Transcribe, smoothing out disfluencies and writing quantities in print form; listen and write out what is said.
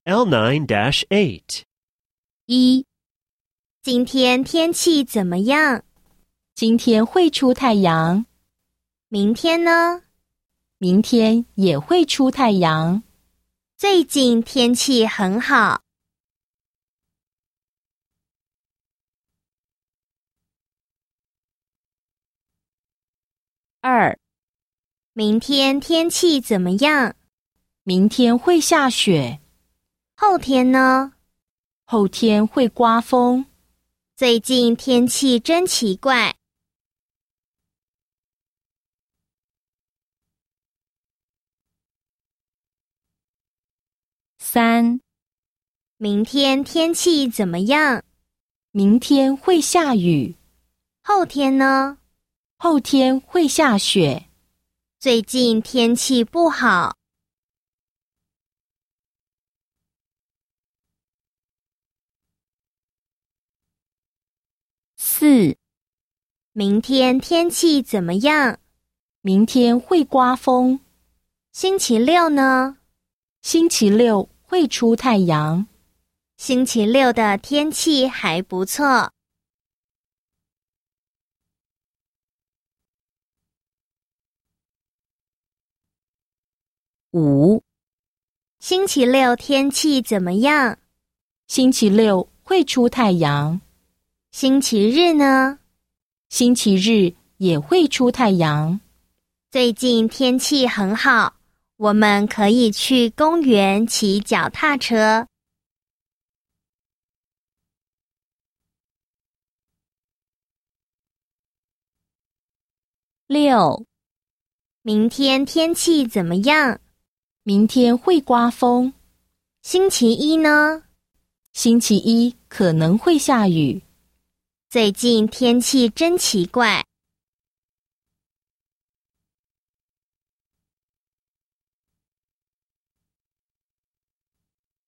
L9-8. 一、 今天天气怎么样？ 今天会出太阳， 明天呢？ 明天也会出太阳。 最近天气很好。 二、 明天天气怎么样？ 明天会下雪， 后天呢？ 后天会刮风。 最近天气真奇怪。 三、 明天天气怎么样？ 明天会下雨， 后天呢？ 后天会下雪。 最近天气不好。 四、 明天天气怎么样？ 明天会刮风， 星期六呢？ 星期六会出太阳。 星期六的天气还不错。 五、 星期六天气怎么样？ 星期六会出太阳， 星期日呢？ 星期日也会出太阳。 最近天气很好，我们可以去公园骑脚踏车。 六、 明天天气怎么样？ 明天会刮风， 星期一呢？ 星期一可能会下雨。 最近天气真奇怪。